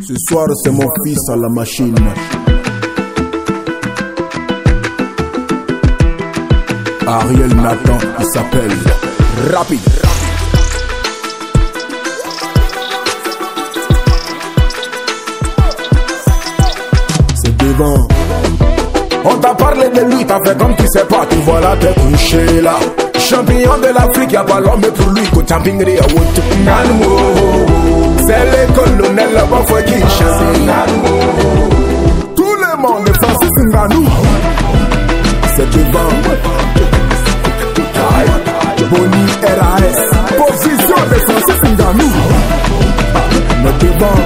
Ce soir c'est mon fils à la machine. Ariel Nathan, il s'appelle Rapide. C'est devant. On t'a parlé de lui, t'as fait comme tu sais pas, tu vois là, t'es couché là. Champion de l'Afrique, y'a pas l'homme pour lui, qu'au Tampingri, à Wout. C'est le colonel là-bas, faut qu'il chante. Tout le monde est Francis Ngannou. C'est devant. Boni RAS. Position de Francis Ngannou. Mais devant.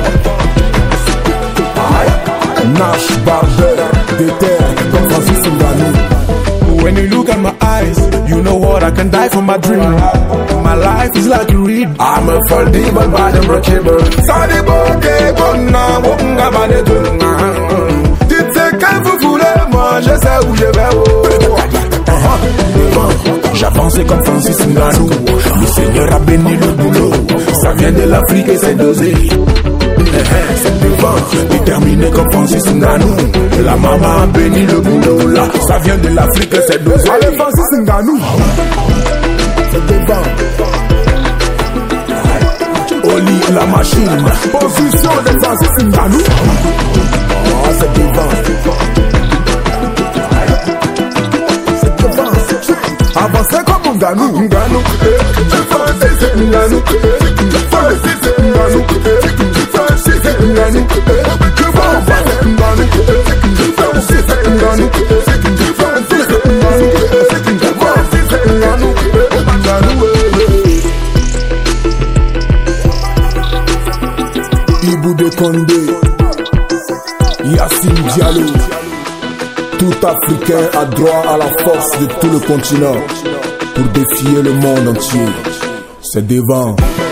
Nash Barber, Déter, comme Francis Ngannou. When you look at my eyes, you know what, I can die for my dream. My life is like a reed, I'm a foldable, but I'm breakable. Sadi boke, konna, wonga bane tunga. Dites que vous voulez, moi je sais où je vais. J'avance comme Francis Ngannou. Le Seigneur a béni le boulot. Ça vient de l'Afrique et c'est dosé. C'est devant, déterminé comme Francis Ngannou. La maman a béni le boulot là. Ça vient de l'Afrique, c'est dosé. Allez Francis Ngannou. C'est devant. Oli la machine. Position de Francis Ngannou. Oh, c'est devant. C'est devant. Avancez comme Ngannou. Ngannou. Francis Ngannou. Francis Ngannou. Ibou de Condé, Yassine Diallo, tout Africain a droit à la force de tout le continent pour défier le monde entier. C'est devant.